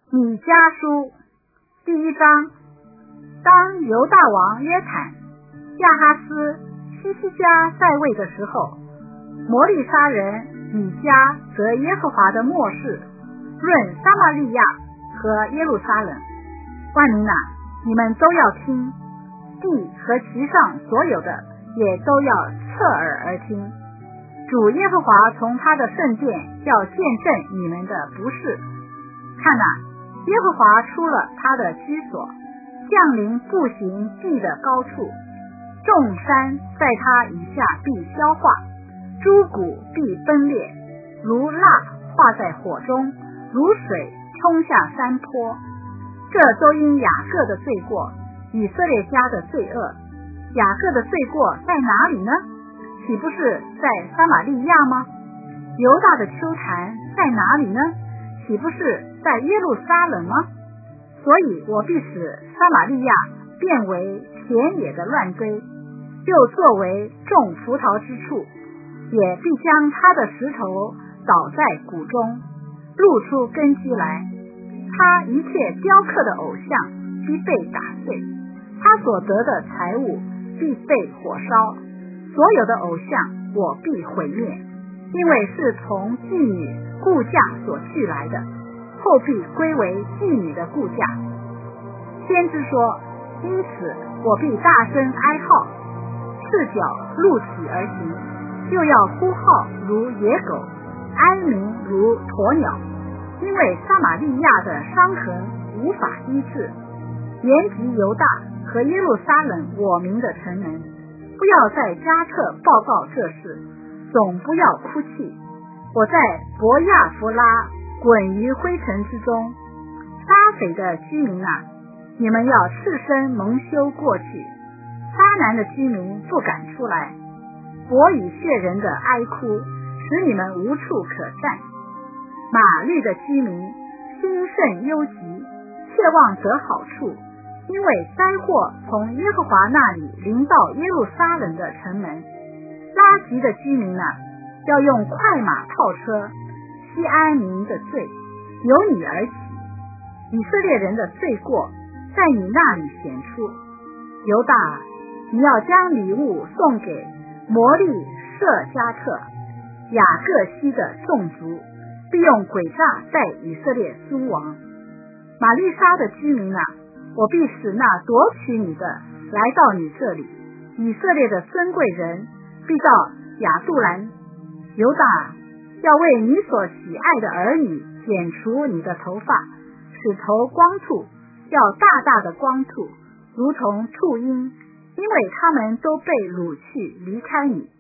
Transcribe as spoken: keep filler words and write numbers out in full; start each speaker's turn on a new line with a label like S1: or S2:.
S1: 米迦书第一章。当犹大王约坦、亚哈斯、希西家在位的时候，摩利沙人米迦则耶和华的默示论撒玛利亚和耶路撒冷。万民哪，你们都要听，地和其上所有的也都要侧耳而听。主耶和华从他的圣殿要见证你们的不是。看哪，耶和华出了他的居所，降临步行地的高处，众山在他以下必消化，诸谷必分裂，如蜡化在火中，如水冲下山坡。这都因雅各的罪过，以色列家的罪恶。雅各的罪过在哪里呢？岂不是在撒玛利亚吗？犹大的丘坛在哪里呢？岂不是在耶路撒冷吗？所以我必使撒玛利亚变为田野的乱堆，又作为种葡萄之处，也必将他的石头倒在谷中，露出根基来。他一切雕刻的偶像必被打碎，他所得的财物必被火烧，所有的偶像我必毁灭，因为是从妓女雇价所去来的，后必归为妓女的雇价。先知说，因此我必大声哀号，赤脚露体而行，又要呼号如野狗，哀鸣如鸵鸟，因为撒玛利亚的伤痕无法医治。延及犹大和耶路撒冷我民的城门，不要在加特报告这事，总不要哭泣。我在伯亚弗拉滚于灰尘之中，沙斐的居民啊，你们要赤身蒙羞过去。沙南的居民不敢出来，伯以血人的哀哭使你们无处可站。马律的居民心甚忧急，切望得好处，因为灾祸从耶和华那里临到耶路撒冷的城门。拉吉的居民啊，要用快马套车。西安民的罪由你而起，以色列人的罪过在你那里显出。犹大，你要将礼物送给摩利舍加特、雅各西的众族，必用诡诈待以色列诸王。玛利沙的居民啊，我必使那夺取你的来到你这里。以色列的尊贵人必到亚杜兰。犹大，要为你所喜爱的儿女剪除你的头发，使头光秃，要大大的光秃，如同秃鹰，因为他们都被掳去离开你。